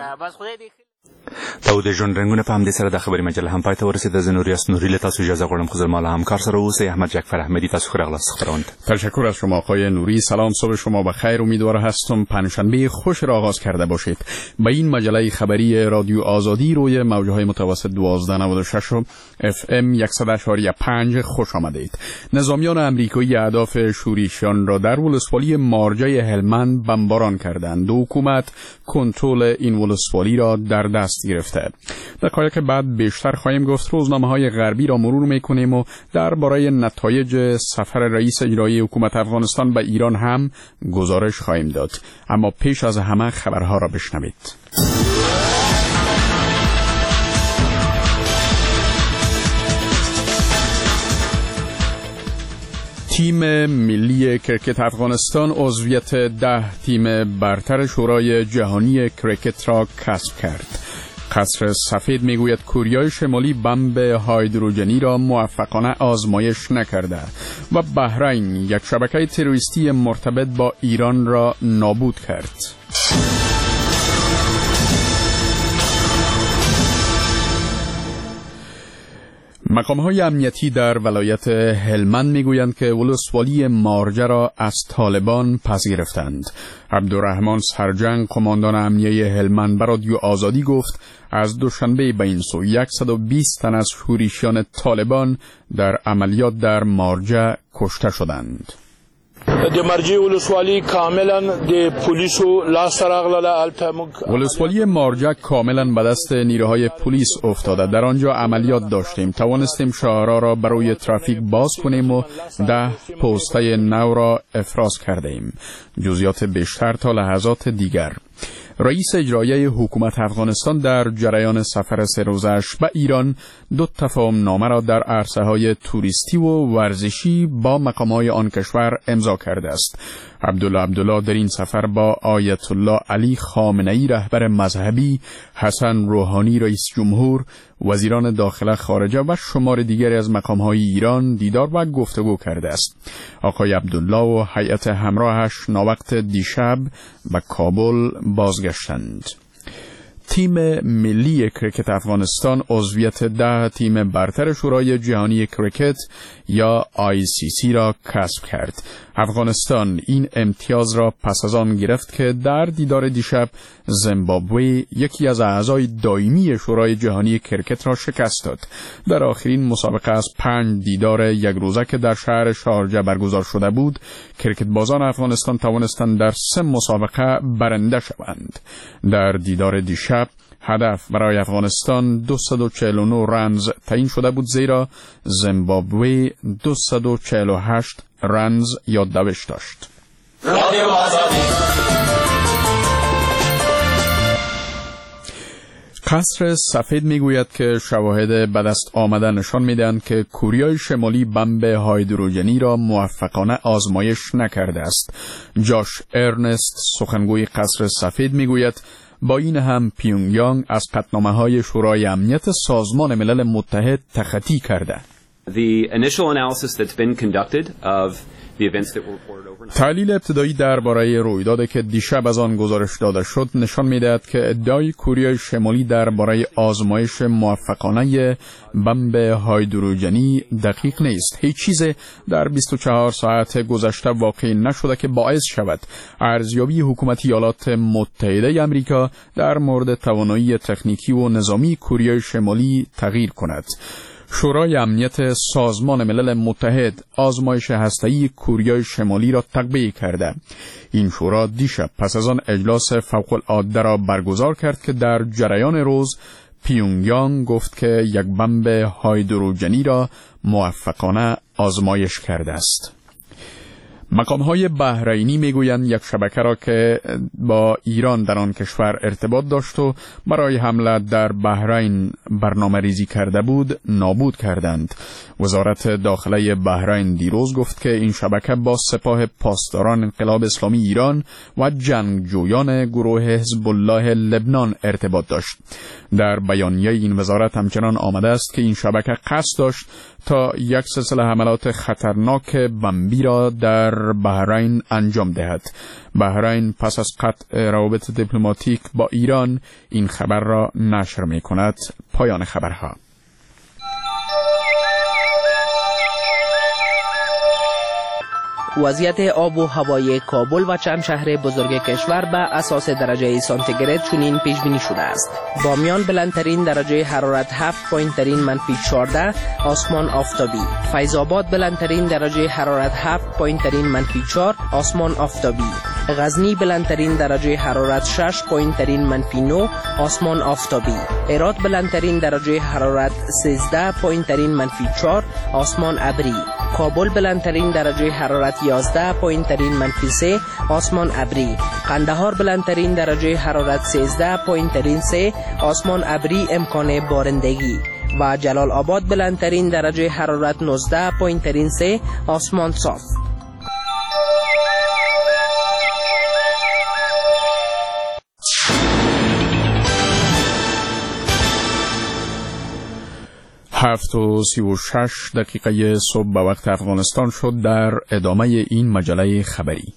داود جون رنگونه په همدې سره د خبري مجله هم پای ته ورسېده. زه نوریاس نوري له تاسو اجازه غواړم خو زما له همکار سره اوسئ. احمد جعفر احمدی تاسو ښه راغلاست خبرونه. تشکر از شما آقای نوری. سلام، صبح شما بخیر. امیدوار هستم پنجشنبه خوش را آغاز کرده باشید. به این مجله خبری رادیو آزادی روی موج‌های متوسط 1296 و FM 100.5 خوش آمدید. نظامیان آمریکایی اهداف شورشیان را در ولسوالی مارجه هلمند بمباران کردند و حکومت کنترل این ولسوالی را در دست گرفته. دقایق بعد بیشتر خواهیم گفت. روزنامه‌های غربی را مرور می‌کنیم و درباره نتایج سفر رئیس اجرایی حکومت افغانستان به ایران هم گزارش خواهیم داد. اما پیش از همه خبرها را بشنوید. تیم ملی کرکت افغانستان عضویت 10 تیم برتر شورای جهانی کرکت را کسب کرد. قصر سفید میگوید کوریای شمالی بمب هایدروژنی را موفقانه آزمایش نکرده و بحرین یک شبکه تروریستی مرتبط با ایران را نابود کرد. مقام‌های امنیتی در ولایت هلمند میگویند که ولسوالی مارجه را از طالبان پس گرفتند. عبدالرحمن سرجنگ قماندان امنیه هلمند به رادیو آزادی گفت از دوشنبه به این سو 120 تن از شورشیان طالبان در عملیات در مارجه کشته شدند. ولسوالی مارجه کاملا به دست نیروهای پلیس افتاده. در آنجا عملیات داشتیم، توانستیم شهرها را برای ترافیک باز کنیم و 10 پسته نو را افراز کردیم. جزئیات بیشتر تا لحظات دیگر. رئیس اجرایی حکومت افغانستان در جریان سفر 3 روزش به ایران 2 تفاهم نامه را در عرصه‌های توریستی و ورزشی با مقام‌های آن کشور امضا کرده است. عبدالله در این سفر با آیت الله علی خامنه‌ای رهبر مذهبی، حسن روحانی رئیس جمهور، وزیران داخله خارجه و شمار دیگری از مقام‌های ایران دیدار و گفتگو کرده است. آقای عبدالله و هیئت همراهش ناوقت دیشب به کابل بازگشتند. تیم ملی کرکت افغانستان عضویت 10 تیم برتر شورای جهانی کرکت یا ICC را کسب کرد. افغانستان این امتیاز را پس از آن گرفت که در دیدار دیشب زیمبابوه یکی از اعضای دائمی شورای جهانی کرکت را شکست داد. در آخرین مسابقه از 5 دیدار یک روزه که در شهر شارجه برگزار شده بود، کرکت بازان افغانستان توانستند در 3 مسابقه برنده شوند. در دیدار دیشب هدف برای افغانستان 249 رنز تعیین شده بود، زیرا زیمبابوه 248 رنز یادداشت داشت. قصر سفید میگوید که شواهد به دست آمده نشان میدهند که کوریای شمالی بمب هایدروژنی را موفقانه آزمایش نکرده است. جاش ارنست سخنگوی قصر سفید میگوید با این هم پیونگیانگ از قطعنامه‌های شورای امنیت سازمان ملل متحد تخطی کرده. تحلیل ابتدایی درباره رویدادی که دیشب از آن گزارش داده شد نشان می‌دهد که ادعای کوریای شمالی درباره آزمایش موفقانه بمب هایدروژنی دقیق نیست. هیچ چیز در 24 ساعت گذشته واقع نشده که باعث شود ارزیابی حکومت ایالات متحده آمریکا در مورد توانایی تکنیکی و نظامی کوریای شمالی تغییر کند. شورای امنیت سازمان ملل متحد آزمایش هسته‌ای کوریای شمالی را تقویه کرده. این شورا دیشب پس از آن اجلاس فوق‌العاده را برگزار کرد که در جریان روز پیونگیانگ گفت که یک بمب هایدروژنی را موفقانه آزمایش کرده است. مقام‌های بحرینی میگویند یک شبکه را که با ایران در آن کشور ارتباط داشت و برای حمله در بحرین برنامه ریزی کرده بود نابود کردند. وزارت داخله بحرین دیروز گفت که این شبکه با سپاه پاسداران انقلاب اسلامی ایران و جنگجویان گروه حزب الله لبنان ارتباط داشت. در بیانیه این وزارت همچنان آمده است که این شبکه قصد داشت تا یک سلسله حملات خطرناک بمبی را در در بحرین انجام دهد. بحرین پس از قطع روابط دیپلماتیک با ایران این خبر را نشر می کند. پایان خبرها. وضعیت آب و هوای کابل و چند شهر بزرگ کشور به اساس درجه سانتیگراد چنین پیش بینی شده است. بامیان بلندترین درجه حرارت 7، پایینترین -14، آسمان آفتابی. فیض آباد بلندترین درجه حرارت 7، پایینترین -4، آسمان آفتابی. غزنی بلندترین درجه حرارت 6، پایینترین -9، آسمان آفتابی. هرات بلندترین درجه حرارت 13، پایینترین -4، آسمان ابری. کابل بلندترین درجه حرارت 11، پایینترین -3، آسمان ابری. قندهار بلندترین درجه حرارت 13، پایینترین 3، آسمان ابری، امکان بارندگی. و جلال آباد بلندترین درجه حرارت 19، پایینترین 3، آسمان صاف. هفت و 36 دقیقه صبح به وقت افغانستان شد. در ادامه این مجله خبری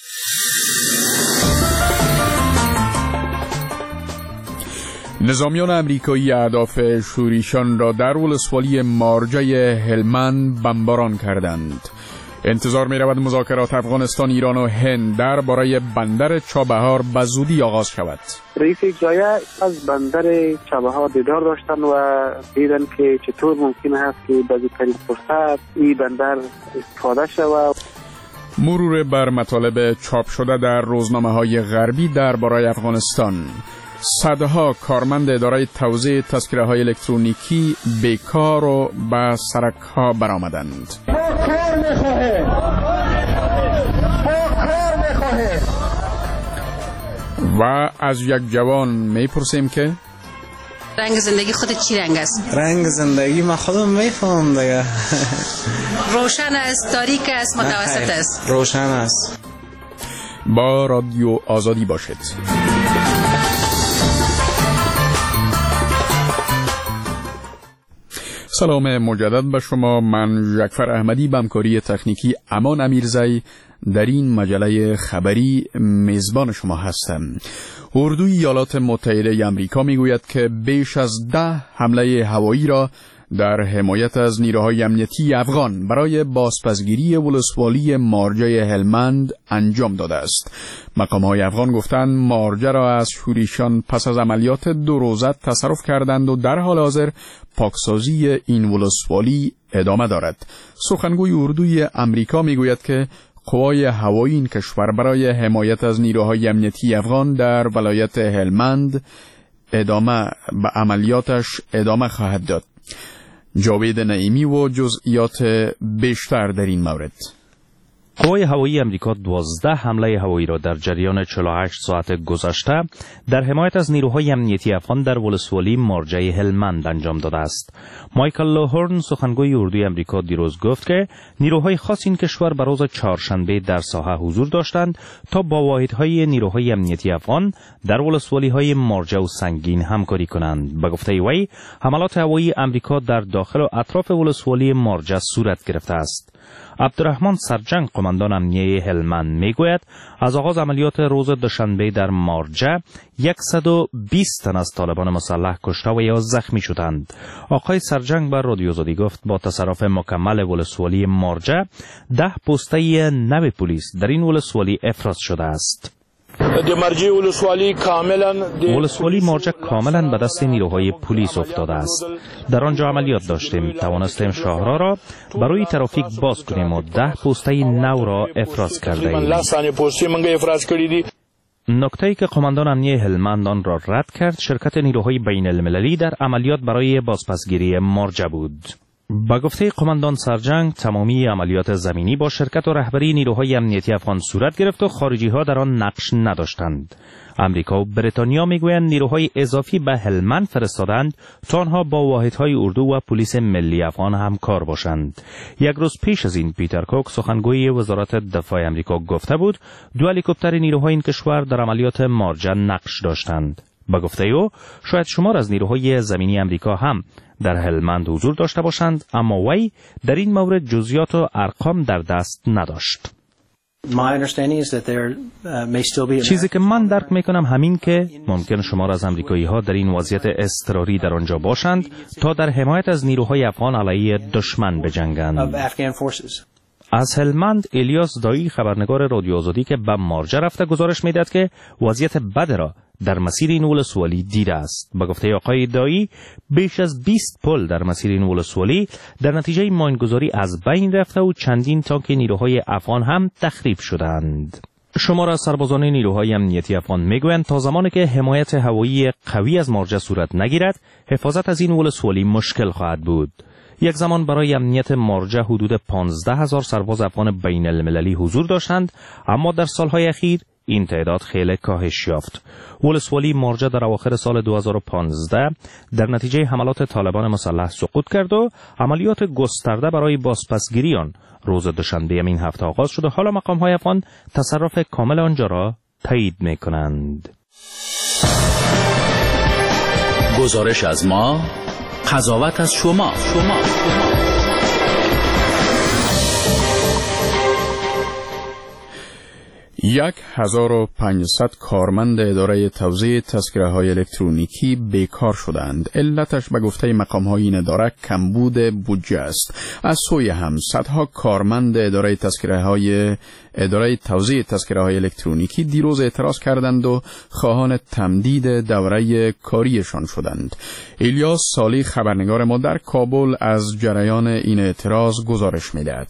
نظامیان امریکایی اهداف شوریشان را در ولسوالی مارجه هلمند بمباران کردند. انتظار می رود مذاکرات افغانستان، ایران و هند درباره بندر چابهار به زودی آغاز شود. رئیس جایه از بندر چابهار دیدار داشتن و دیدن که چطور ممکن است که به زودترین فرصت این بندر استفاده شود. مرور بر مطالب چاپ شده در روزنامه‌های غربی درباره افغانستان. صدها کارمند اداره توزیع تذکره‌های الکترونیکی بیکار و به سرک‌ها برآمدند. و از یک جوان میپرسیم که رنگ زندگی خودت چی رنگ است؟ رنگ زندگی من خودم میفهمم دیگه. روشن است، تاریک است، متوسط است؟ روشن است. با رادیو آزادی باشید. سلام مجدد به شما. من جعفر احمدی به همکاری تکنیکی امان امیرزی در این مجله خبری میزبان شما هستم. اردوی ایالات متحده آمریکا میگوید که بیش از 10 حمله هوایی را در حمایت از نیروهای امنیتی افغان برای بازپسگیری ولسوالی مارجه هلمند انجام داده است. مقام‌های افغان گفتند مارجه را از شوریشان پس از عملیات 2 روزه تصرف کردند و در حال حاضر پاکسازی این ولسوالی ادامه دارد. سخنگوی اردوی امریکا میگوید که قوای هوایی این کشور برای حمایت از نیروهای امنیتی افغان در ولایت هلمند به عملیاتش ادامه خواهد داد. جاوید نعیمی و جزئیات بیشتر در این مورد. قوای هوایی امریکا 12 حمله هوایی را در جریان 48 ساعت گذشته در حمایت از نیروهای امنیتی افغان در ولسوالی مارجه هلمند انجام داده است. مایکل لوهورن سخنگوی اردوی امریکا دیروز گفت که نیروهای خاص این کشور به روز چهارشنبه در ساحه حضور داشتند تا با واحدهای نیروهای امنیتی افغان در ولسوالی‌های مارجه و سنگین همکاری کنند. به گفته وی حملات هوایی امریکا در داخل و اطراف ولسوالی مارجه صورت گرفته است. عبدالرحمن سرجنگ قماندان امنیه هلمند میگوید از آغاز عملیات روز دوشنبه در مارجه 120 تن از طالبان مسلح کشته و یا زخمی شدند. آقای سرجنگ بر رادیو آزادی گفت با تصرف مکمل ولسوالی مارجه 10 پسته نو پلیس در این ولسوالی افراز شده است. ولسوالی مارجه کاملا به دست نیروهای پلیس افتاده است. در آنجا عملیات داشتیم، توانستیم شاهراه را برای ترافیک باز کنیم و 10 پسته نو را افراز کرده ایم. نکته‌ای که قماندان امنیه هلمند آن را رد کرد شرکت نیروهای بین المللی در عملیات برای بازپسگیری مارجه بود. با گفته قماندان سرجنگ تمامی عملیات زمینی با شرکت و رهبری نیروهای امنیتی افغان صورت گرفت و خارجی ها در آن نقش نداشتند. امریکا و بریتانیا میگویند نیروهای اضافی به هلمند فرستادند تا آنها با واحدهای اردو و پلیس ملی افغان همکار باشند. یک روز پیش از این پیتر کوک سخنگوی وزارت دفاع امریکا گفته بود 2 هلیکوپتر نیروهای این کشور در عملیات مارجه نقش داشتند. با گفته او شاید شمار از نیروهای زمینی امریکا هم در هلمند حضور داشته باشند، اما وی در این مورد جزئیات و ارقام در دست نداشت. چیزی که من درک میکنم همین که ممکن شمار از امریکایی ها در این وضعیت اضطراری در آنجا باشند تا در حمایت از نیروهای افغان علیه دشمن بجنگند. از هلمند الیاس دایی خبرنگار رادیو آزادی که به مارجه رفته گزارش میداد که وضعیت بد را در مسیر این ولسوالی دیده است. به گفته آقای دایی بیش از 20 پل در مسیر این ولسوالی در نتیجه ماینگذاری از بین رفته و چندین تانک نیروهای افغان هم تخریب شدند. شمار از سربازان نیروهای امنیتی افغان میگویند تا زمانی که حمایت هوایی قوی از مارجه صورت نگیرد حفاظت از این ولسوالی مشکل خواهد بود. یک زمان برای امنیت مارجه حدود 15,000 سرباز افغان بین المللی حضور داشتند، اما در سالهای اخیر این تعداد خیلی کاهش یافت. ولسوالی مارجه در اواخر سال 2015 در نتیجه حملات طالبان مسلح سقوط کرد و عملیات گسترده برای بازپسگیری آن روز دوشنبه این هفته آغاز شد و حالا مقام‌های افغان تصرف کامل آنجا را تایید می‌کنند. گزارش از ما، قضاوت از شما. 1500 کارمند اداره توزیع تذکره‌های الکترونیکی بیکار شدند. علتش به گفته مقام‌های این اداره کمبود بودجه است. از سوی هم صدها کارمند اداره توزیع تذکره‌های الکترونیکی دیروز اعتراض کردند و خواهان تمدید دوره کاریشان شدند. الیاس سالی خبرنگار ما در کابل از جریان این اعتراض گزارش می‌دهد.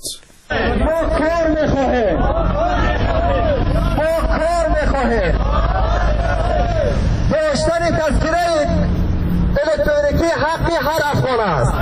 داشتن تذکره الکترونیکی حقی هر افغان است.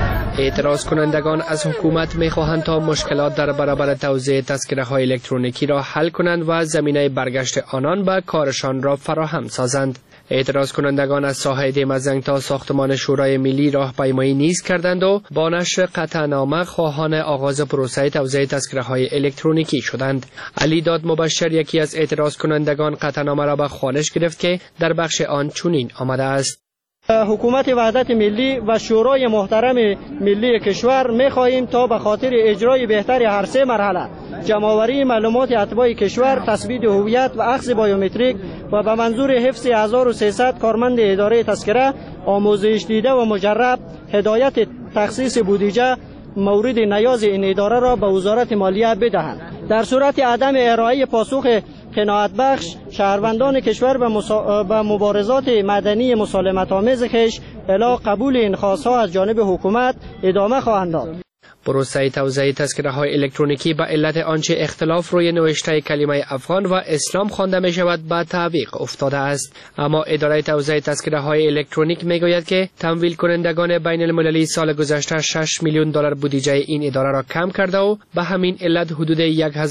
اعتراض کنندگان از حکومت می‌خواهند تا مشکلات در برابر توزیع تذکره‌های الکترونیکی را حل کنند و زمینه برگشت آنان به کارشان را فراهم سازند. اعتراض کنندگان از ساحه دیمزنگ تا ساختمان شورای ملی راهپیمایی نیز کردند و با نشر قطعنامه خواهان آغاز پروسه توزیع تذکره‌های الکترونیکی شدند. علی داد مبشر یکی از اعتراض کنندگان قطعنامه را به خوانش گرفت که در بخش آن چنین آمده است: حکومت وحدت ملی و شورای محترم ملی کشور می‌خواهیم تا به خاطر اجرای بهتر هر سه مرحله جمع‌آوری معلومات اتباع کشور، تثبیت هویت و اخذ بایومتریک و به منظور حفظ 1300 کارمند اداره تذکره آموزش دیده و مجرب هدایت تخصیص بودجه مورد نیاز این اداره را به وزارت مالیه بدهند. در صورت عدم ارائه پاسخ قناعت بخش، شهروندان کشور به مبارزات مدنی مسالمت آمیز خویش الی قبول این خواست‌ها از جانب حکومت ادامه خواهند داد. پروسه توزیع تذکره‌های الکترونیکی به علت آنچه اختلاف روی نوشته کلمه افغان و اسلام خوانده می شود به تعویق افتاده است. اما اداره توزیع تذکره‌های الکترونیک میگوید که تمویل کنندگان بین المللی سال گذشته 6 میلیون دلار بودجه این اداره را کم کرده و به همین علت حدود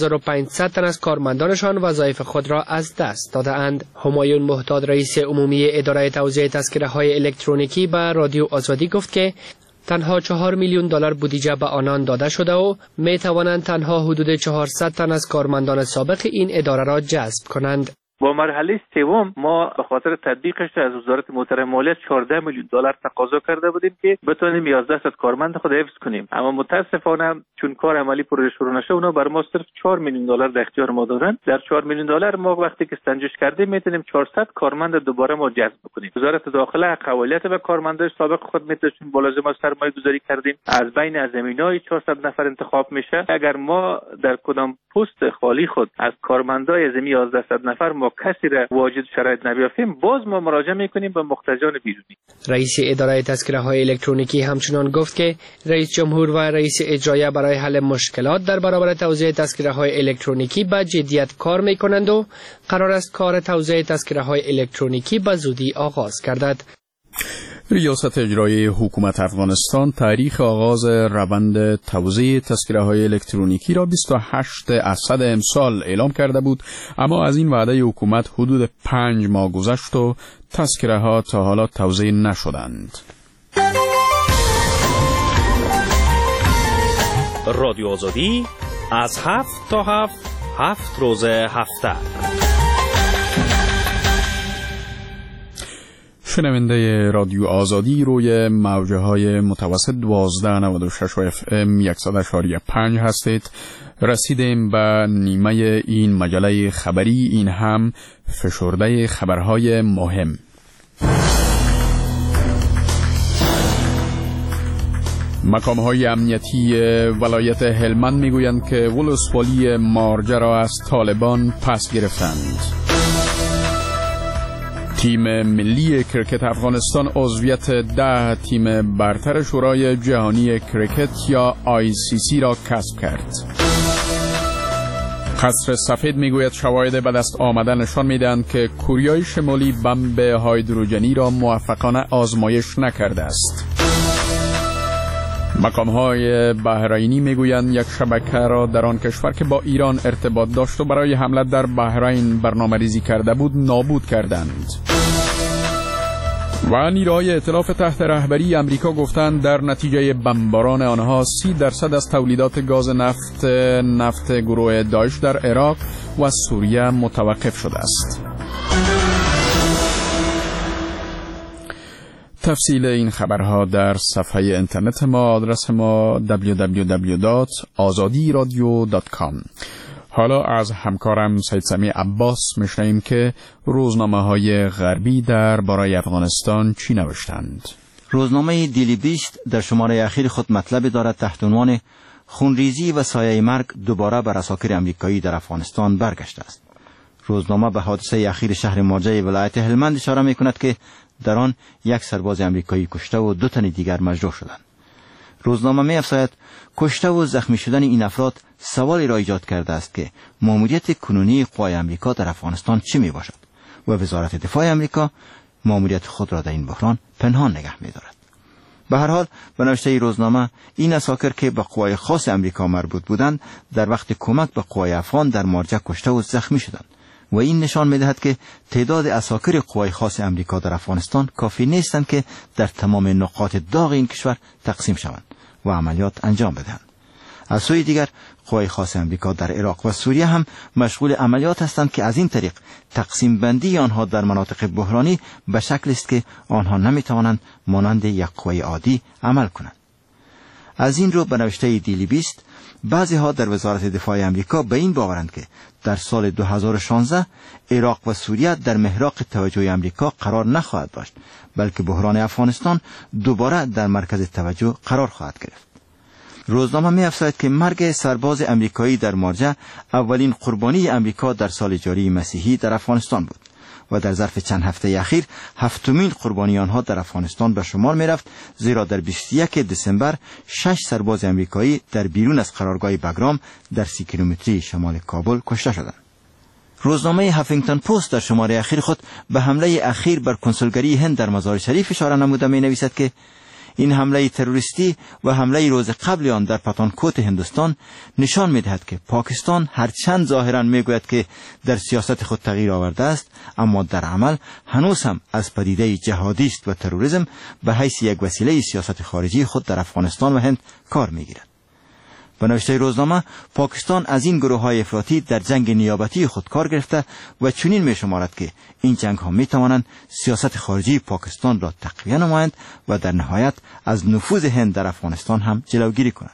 1500 تن از کارمندانشان وظایف خود را از دست داده‌اند. همایون مهتاد رئیس عمومی اداره توزیع تذکره‌های الکترونیکی به رادیو آزادی گفت که تنها 4 میلیون دلار بودجه به آنان داده شده و می توانند تنها حدود 400 تن از کارمندان سابق این اداره را جذب کنند. با مرحله سوم ما به خاطر تطبیقش از وزارت محترم مالیات 14 میلیون دلار تقاضا کرده بودیم که بتونیم 1100 کارمند خود حفظ کنیم، اما متاسفانه چون کار عملی پروژه شروع نشه اونا بر ما صرف 4 میلیون دلار در اختیار ما دادن. در 4 میلیون دلار ما وقتی که سنجش کردیم میتونیم 400 کارمند دوباره ما جذب کنیم. وزارت داخله قوالیت به کارمندان سابق خود میتونیم با لازم سرمایه گذاری کردیم. از بین زمینای 400 نفر انتخاب میشه. اگر ما در کدام پست خالی خود از کارمندای از 1100 نفر ما کسی را واجد شرایط نبیافیم، باز ما مراجعه میکنیم به مختجان بیرونی. رئیس اداره تذکره‌های الکترونیکی همچنان گفت که رئیس جمهور و رئیس اجرایی برای حل مشکلات در برابر توزیع تذکره‌های الکترونیکی با جدیت کار میکنند و قرار است کار توزیع تذکره‌های الکترونیکی به زودی آغاز گردد. ریاست اجرایی حکومت افغانستان تاریخ آغاز روند توزیع تذکره‌های الکترونیکی را 28 اسد امسال اعلام کرده بود، اما از این وعده حکومت حدود 5 ماه گذشت و تذکره‌ها تا حالا توزیع نشدند. رادیو آزادی از 7 تا 7 روز هفته. شنونده رادیو آزادی روی موجه های متوسط 1296 و FM 100.5 هستید. رسیدیم به نیمه این مجله خبری، این هم فشرده خبرهای مهم. مقام‌های امنیتی ولایت هلمند میگویند که ولسوالی مارجه را از طالبان پس گرفتند. تیم ملی کرکت افغانستان عضویت 10 تیم برتر شورای جهانی کرکت یا ICC را کسب کرد. قصر سفید میگوید شواهد به دست آمده نشان میدهند که کره شمالی بمب هیدروژنی را موفقانه آزمایش نکرده است. مقام‌های بحرینی میگویند یک شبکه را در آن کشور که با ایران ارتباط داشت و برای حمله در بحرین برنامه‌ریزی کرده بود نابود کردند. و نیروهای ائتلاف تحت رهبری امریکا گفتند در نتیجه بمباران آنها 30% از تولیدات گاز نفت گروه داعش در عراق و سوریه متوقف شده است. تفصیل این خبرها در صفحه اینترنت ما، آدرس ما www.azadiradio.com. حالا از همکارم سید سمیع عباس میشنویم که روزنامه‌های غربی در باره افغانستان چی نوشتند. روزنامه دیلی بیست در شماره اخیر خود مطلب دارد تحت عنوان خونریزی و سایه مرگ دوباره بر عساکر امریکایی در افغانستان برگشته است. روزنامه به حادثه اخیر شهر مارجه ولایت هلمند اشاره می‌کند که در آن یک سرباز امریکایی کشته و 2 تن دیگر مجروح شدند. روزنامه می‌افزاید کشته و زخمی شدن این افراد سوالی را ایجاد کرده است که ماموریت کنونی قوای امریکا در افغانستان چه میباشد و وزارت دفاع امریکا ماموریت خود را در این بحران پنهان نگه می‌دارد. به هر حال به نوشته روزنامه این عساکر که به قوای خاص امریکا مربوط بودند در وقت کمک به قوای افغان در مارجه کشته و زخمی شدند و این نشان می‌دهد که تعداد عساکر قوای خاص امریکا در افغانستان کافی نیستند که در تمام نقاط داغ این کشور تقسیم شوند و عملیات انجام بدهند. از سوی دیگر قوای خاص امریکا در عراق و سوریه هم مشغول عملیات هستند که از این طریق تقسیم بندی آنها در مناطق بحرانی به شکلی است که آنها نمی‌توانند مانند یک قوای عادی عمل کنند. از این رو به نوشته دیلی بیست بعضی ها در وزارت دفاع امریکا به این باورند که در سال 2016 عراق و سوریه در محراق توجه امریکا قرار نخواهد داشت، بلکه بحران افغانستان دوباره در مرکز توجه قرار خواهد گرفت. روزنامه می‌افزاید که مرگ سرباز امریکایی در مارجه اولین قربانی امریکا در سال جاری مسیحی در افغانستان بود و در ظرف چند هفته اخیر 7مین قربانی آنها در افغانستان به شمار می‌رفت، زیرا در 21 دسامبر 6 سرباز امریکایی در بیرون از قرارگاه بگرام در 30 کیلومتری شمال کابل کشته شدند. روزنامه هافینگتون پست در شماره اخیر خود به حمله اخیر بر کنسولگری هند در مزار شریف اشاره نموده می‌نویسد که این حمله تروریستی و حمله روز قبل آن در پتانکوت هندوستان نشان می‌دهد که پاکستان هرچند ظاهراً میگوید که در سیاست خود تغییر آورده است، اما در عمل هنوز هم از پدیده جهادیست و تروریسم به حیث یک وسیله سیاست خارجی خود در افغانستان و هند کار می‌گیرد. به نوشته روزنامه پاکستان از این گروه‌های افراطی در جنگ نیابتی خود کار گرفته و چنین می‌شمارد که این جنگ‌ها می‌توانند سیاست خارجی پاکستان را تقویت نمایند و در نهایت از نفوذ هند در افغانستان هم جلوگیری کنند.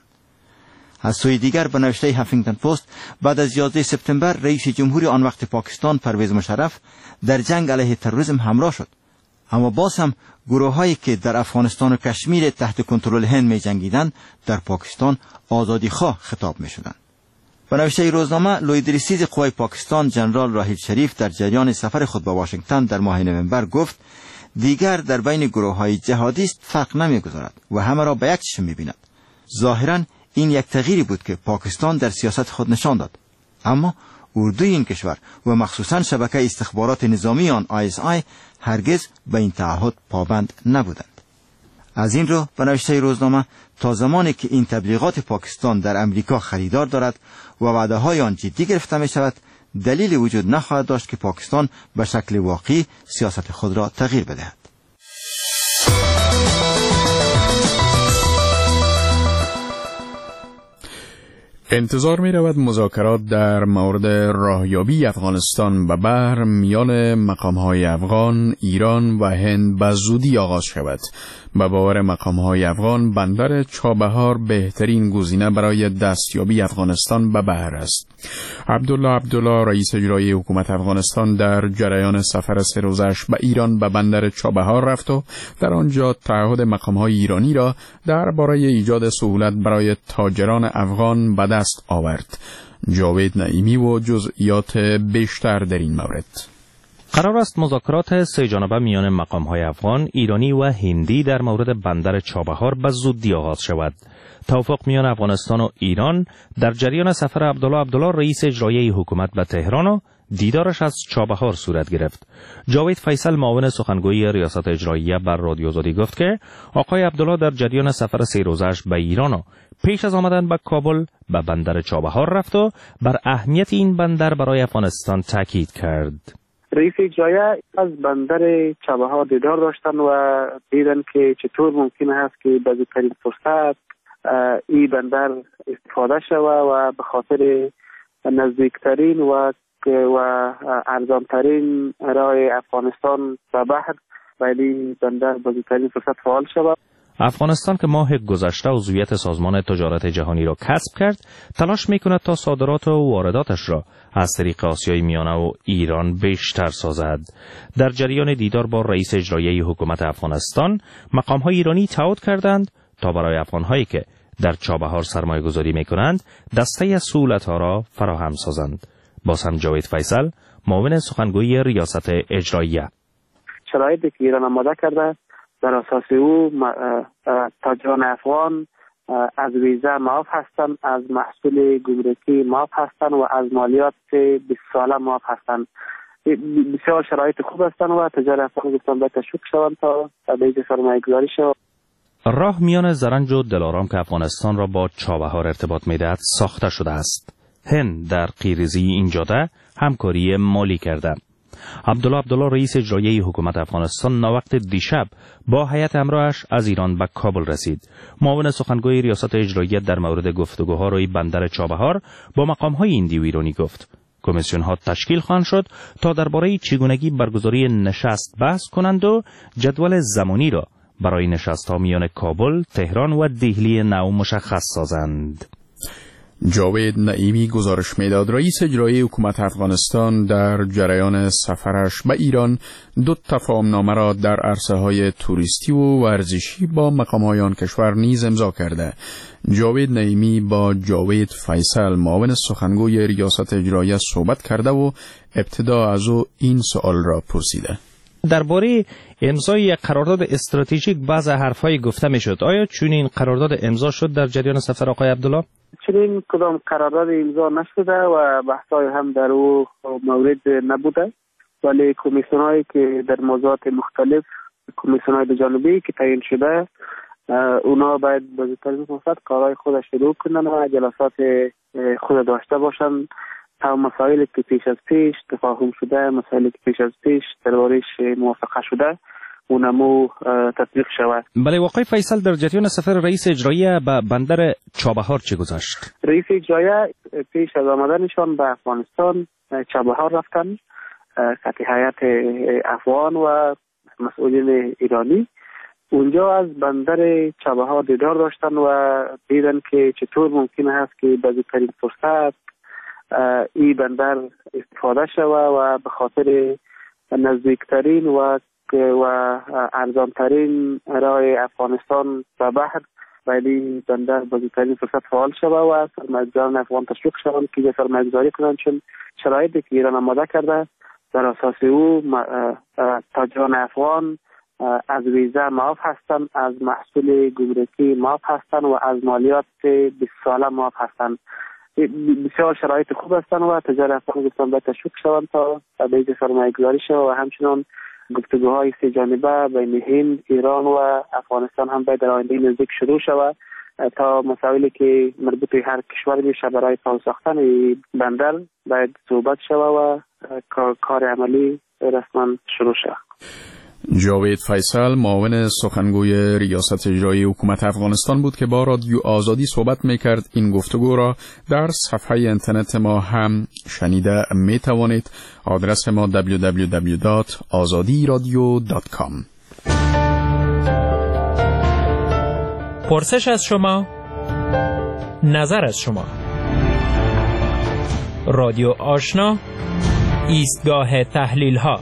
از سوی دیگر به نوشته هافینگتون پست بعد از 11 سپتامبر رئیس جمهور آن وقت پاکستان پرویز مشرف در جنگ علیه تروریسم همراه شد، اما باز هم گروه‌هایی که در افغانستان و کشمیر تحت کنترل هند می‌جنگیدند در پاکستان آزادیخواه خطاب می‌شدند. به نوشته روزنامه لویدریسیز قوای پاکستان جنرال راحیل شریف در جریان سفر خود به واشنگتن در ماه نوامبر گفت دیگر در بین گروه‌های جهادیست فرق نمی‌گذارد و همه را به یک چشم می‌بیند. ظاهراً این یک تغییری بود که پاکستان در سیاست خود نشان داد، اما اردوی این کشور و مخصوصاً شبکه استخبارات نظامی آن ISI هرگز به این تعهد پابند نبودند. از این رو به نوشته روزنامه تا زمانی که این تبلیغات پاکستان در امریکا خریدار دارد و وعده‌های آن جدی گرفته می شود، دلیلی وجود نخواهد داشت که پاکستان به شکل واقعی سیاست خود را تغییر بدهد. انتظار می رود مذاکرات در مورد راهیابی افغانستان به بحر میان مقام‌های افغان، ایران و هند به زودی آغاز شود. به باور مقام‌های افغان، بندر چابهار بهترین گزینه برای دستیابی افغانستان به بحر است. عبدالله رئیس اجرایی حکومت افغانستان در جریان سفر 3 روزش به ایران به بندر چابهار رفت و در آنجا تعهد مقام‌های ایرانی را درباره ایجاد سهولت برای تاجران افغان به دست آورد. جاوید نعیمی و جزئیات بیشتر در این مورد. قرار است مذاکرات 3 جانبه میان مقام‌های افغان، ایرانی و هندی در مورد بندر چابهار به زودی آغاز شود. توافق میان افغانستان و ایران در جریان سفر عبدالله رئیس اجرایی حکومت به تهران و دیدارش از چابهار صورت گرفت. جاوید فیصل معاون سخنگوی ریاست اجراییه بر رادیو آزادی گفت که آقای عبدالله در جریان سفر 3 روزش به ایران و پیش از آمدن به کابل به بندر چابهار رفت و بر اهمیت این بندر برای افغانستان تاکید کرد. رئیس اجرایی از بندر چابهار دیدار داشتن و دیدن که چطور ممکن است که به زودترین فرصت این بندر استفاده شود و به خاطر نزدیکترین و ارزانترین راه افغانستان به بحر ولی بندر به زودترین فرصت فعال شود. افغانستان که ماه گذشته عضویت سازمان تجارت جهانی را کسب کرد، تلاش می‌کند تا صادرات و وارداتش را از طریق آسیای میانه و ایران بیشتر سازد. در جریان دیدار با رئیس اجرایی حکومت افغانستان، مقام‌های ایرانی تعهد کردند تا برای افغان‌هایی که در چابهار سرمایه‌گذاری می‌کنند، دسته از سهولت‌ها را فراهم سازند. باز هم جاوید فیصل، معاون سخنگوی ریاست اجراییه. شرایطی که ایران آماده کرده در اساس او تاجران افغان از ویزا معاف هستند، از محصول گمرکی معاف هستند و از مالیات 20 ساله معاف هستند. بسیار شرایط خوب هستند و تجار افغان گفتن باید تشویق شوند تا به اینجا سرمایه گذاری شود. راه میان زرنج و دلارام که افغانستان را با چابهار ارتباط میدهد ساخته شده است. هند در قیریزی این جاده همکاری مالی کرده. عبدالله رئیس اجرایی حکومت افغانستان ناوقت دیشب با هیئت همراهش از ایران به کابل رسید. معاون سخنگوی ریاست اجرایی در مورد گفتگوها روی بندر چابهار با مقام‌های هندی و ایرانی گفت کمیسیون‌ها تشکیل خواهند شد تا درباره چگونگی برگزاری نشست بحث کنند و جدول زمانی را برای نشست‌ها میان کابل، تهران و دهلی نو مشخص سازند. جاوید نعیمی گزارش میداد رئیس اجرایی حکومت افغانستان در جریان سفرش به ایران 2 تفاهمنامه را در عرصه‌های توریستی و ورزشی با مقام‌های آن کشور نیز امضا کرده. جاوید نعیمی با جاوید فیصل معاون سخنگوی ریاست اجرایی صحبت کرده و ابتدا از او این سوال را پرسیده. درباره امضای یک قرارداد استراتژیک بعض حرف‌های گفته می‌شد. آیا چنین قرارداد امضا شد در جریان سفر آقای عبدالله؟ چنین کدام قرارداد امضا نشده و بحث‌های هم در او مورد نبوده، ولی کمیسیون‌هایی که در موضوعات مختلف کمیسیون‌های جانبی که تعیین شده اونا باید به زودترین فرصت کارهای خود شروع کنن و جلسات خود داشته باشن تا مسائلی که پیش از پیش تفاهم شده، مسائلی که پیش از پیش درباره‌اش موافقه شده اونمو تطبیق شود. بله آقای فیصل، در جریان سفر رئیس اجرایی به بندر چابهار چه گذشت؟ رئیس اجرایی پیش از آمدنشان به افغانستان چابهار رفتن که هیئت افغان و مسئولین ایرانی اونجا از بندر چابهار دیدار داشتن و دیدن که چطور ممکن است که به زودترین فرصت این بندر استفاده شود و به خاطر نزدیکترین و ارزانترین راه افغانستان به بحر ولی بندر به زودترین فرصت فعال شود و سرمایه‌گذاران افغان تشویق شوند که سرمایه‌گذاری کنند، چون شرایطی که ایران آماده کرده در اساس او تاجران افغان از ویزا معاف هستند، از محصول گمرکی معاف هستند و از مالیات 20 ساله معاف هستند. بسیار شرایط خوب هستند و تجار افغان گفتن باید تشویق شوند تا به اینجا سرمایه‌گذاری شود و همچنان گفتگوهای 3 جانبه بین هند، ایران و افغانستان هم باید در آینده نزدیک شروع شود تا مسائلی که مربوط به هر کشور میشه برای فعال ساختن بندر باید صحبت شود و کار عملی رسما شروع شود. جاوید فیصل معاون سخنگوی ریاست اجرایی حکومت افغانستان بود که با رادیو آزادی صحبت میکرد. این گفتگو را در صفحه اینترنت ما هم شنیده می توانید. آدرس ما www.azadiradio.com. پرسش از شما، نظر از شما. رادیو آشنا، ایستگاه تحلیل ها.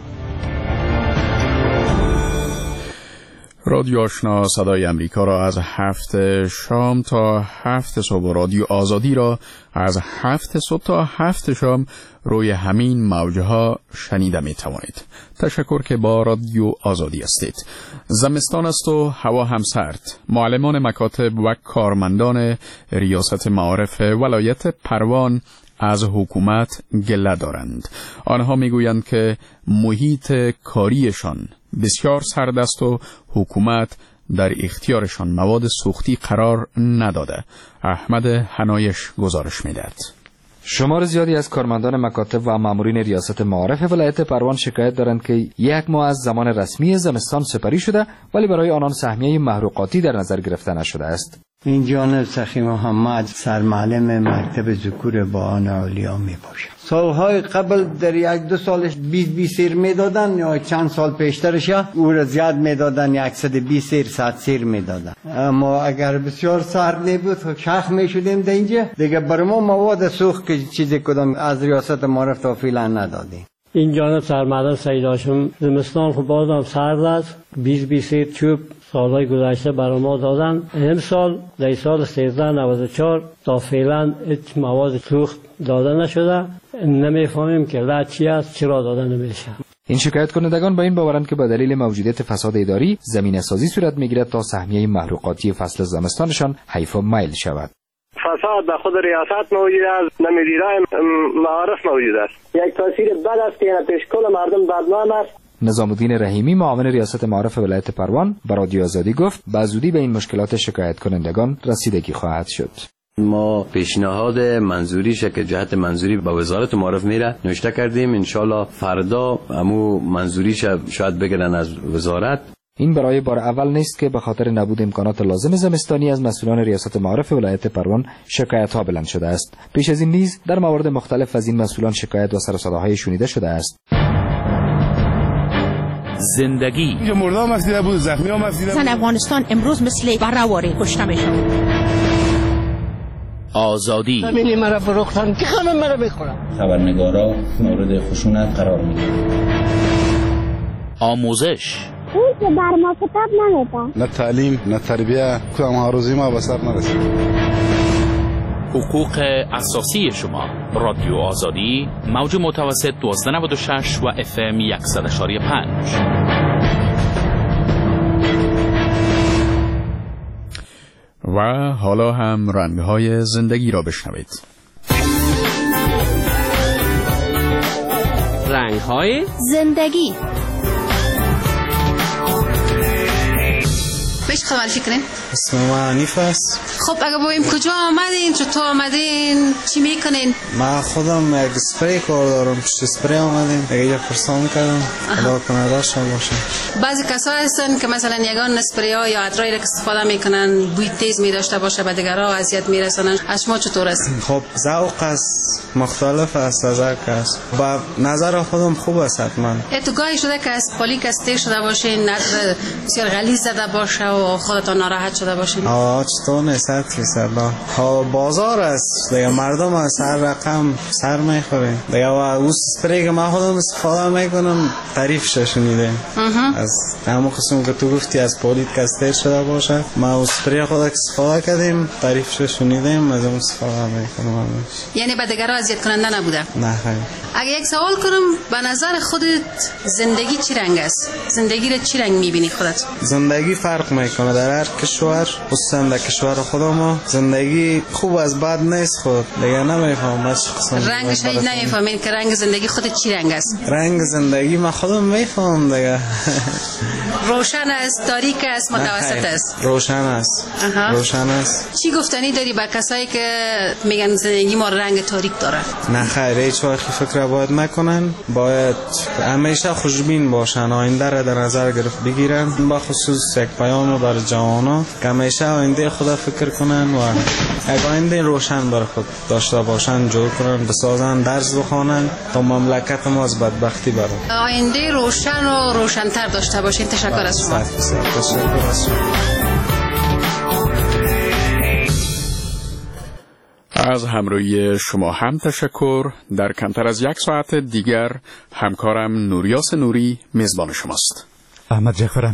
رادیو آشنا صدای امریکا را از 7 شام تا 7 صبح و رادیو آزادی را از 7 صبح تا 7 شام روی همین موجها شنیده می توانید. تشکر که با رادیو آزادی هستید. زمستان است و هوا هم سرد. معلمان مکاتب و کارمندان ریاست معارف ولایت پروان از حکومت گله دارند. آنها میگویند که محیط کاریشان بسیار سرد است و حکومت در اختیارشان مواد سوختی قرار نداده. احمد حنایش گزارش میدهد. شمار زیادی از کارمندان مکاتب و مامورین ریاست معارف ولایت پروان شکایت دارند که 1 ماه از زمان رسمی زمستان سپری شده ولی برای آنان سهمیه محروقاتی در نظر گرفته نشده است. این جانب سخی محمد سرمعلم مکتب ذکور بهان اولیا می باشد. سالهای قبل در 1-2 سالش 20 سیر می دادن یا چند سال پیشترش او را زیاد می دادن، 120 سیر 100 سیر می دادن. اما اگر بسیار سرد نبود شخ می شدیم در اینجا دیگه بر ما مواد سوخت که چیزی کدام از ریاست معارف تا فعلا ندادیم. این جانب سرمعلم سعید هاشم زمستان خب بازم سرد است. 20 سیر چوب سالهای گذشته برای ما دادن. امسال در سال 1394 تا فعلا هیچ مواد سوخت داده نشده. نمیفهمیم که علت چی است، چرا داده نمیشه. این شکایت کنندگان با این باورند که به دلیل موجودیت فساد اداری زمینه سازی صورت میگیرد تا سهمیه محروقاتی فصل زمستانشان حیف و میل شود. فساد به خود ریاست موجود است، مدیرای معارف موجود است. یک تاثیر بد است که پیش کل مردم بدنام است. نظام الدین رحیمی معاون ریاست معارف ولایت پروان به رادیو آزادی گفت به زودی به این مشکلات شکایت کنندگان رسیدگی خواهد شد. ما پیشنهاد منظوریش که جهت منظوری به وزارت معارف میره نوشته کردیم. انشالله فردا همو منظوریش شاید بگیرن از وزارت. این برای بار اول نیست که به خاطر نبود امکانات لازم زمستانی از مسئولان ریاست معارف ولایت پروان شکایت ها بلند شده است. پیش از این نیز در موارد مختلف از این مسئولان شکایت و سر و صداهای شنیده شده است. زندگی اینجا مرده هم افزیده بود، زخمی هم افزیده بود. زن افغانستان امروز مثل برهواری کشته میشن. آزادی زمینی مرا فروختن که همه مرا بخورن. خبرنگارا مورد خشونت قرار میگیرند. آموزش اون که بر ما کتاب نمیده. نه تعلیم نه تربیه کدام هاروزی ما به سر نرسید. حقوق اساسی شما. رادیو آزادی موج متوسط 1296 و FM 100.5. و حالا هم رنگ‌های زندگی را بشنوید. رنگ‌های زندگی. بهش معرفی کنین. اسم ما حنیف است. خب اگه بگیم کجا آمدین، چطور آمدین، چی میکنین؟ من خودم یک اسپری کار دارم، اسپری آمدیم دیگه پرسان کردم خدا کنه داشته باشه. بعضی کسا هستن که مثلا یگان اسپری ها یا عطرایی را استفاده میکنن بوی تیز می داشته باشه به دیگرها اذیت میرسونن. از شما چطور است؟ خب ذوق است، مختلف است از هر کس. با نظر خودم خوب است حتما. تو گاهی شده که از پالیک استیک شده باشین، عطر بسیار غلیظ زده باشه و خودتان ناراحت شده باشین؟ چطور نیست؟ ها بازار است دیگه، مردم از هر رقم سر میخورن دیگه. و اون اسپری که من خودم استفاده میکنم تعریفش شنیدم از همون قسم که تو گفتی از پالیت کسته شده باشه. ما اسپری خود استفاده کردیم، تعریفش شنیدم، از اون استفاده میکنم. یعنی به دیگرها اذیت کننده نبوده؟ نه خیر. اگه یک سوال کنم، به نظر خودت زندگی چی رنگ است؟ زندگی رو چی رنگ میبینی خودت؟ زندگی فرق میکنه ما در هر کشور، خصوصا در کشور خودم زندگی خوب از بد نیست. خود دیگه نمیفهمم رنگش هیچ نمیفهمین که رنگ زندگی خود چی رنگ است؟ رنگ زندگی من خودم میفهمم دیگه. روشن است، تاریک است، متوسط است؟ روشن است. روشن است. چی گفتنی داری با کسایی که میگن زندگی ما رنگ تاریک داره؟ نه خیر، هیچ وقت فکر باید نکنن. باید همیشه خوشبین باشن، آینده را در نظر گرفت بگیرن. با خصوص یک پیام برای جوانان که همیشه آینده خدا فکر کنن و یک آینده روشن برای خود داشته باشن، جور کنن، بسازن، درس بخوانن تا مملکت ما از بدبختی برون. آینده روشن و روشن‌تر داشته باشین. تشکر از شما. تشکر از شما. از همراهی شما هم تشکر. در کمتر از یک ساعت دیگر همکارم نوریاس نوری میزبان شماست. احمد جعفر